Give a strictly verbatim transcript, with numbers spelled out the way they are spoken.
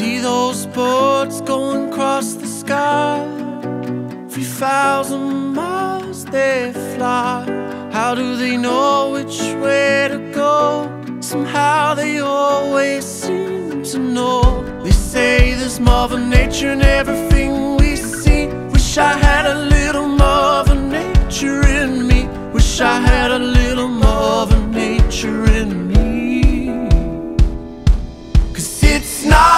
See those boats going across the sky, three thousand miles they fly. How do they know which way to go? Somehow they always seem to know. They say there's Mother Nature in everything we see. Wish I had a little Mother Nature in me. Wish I had a little Mother Nature in me. 'Cause it's not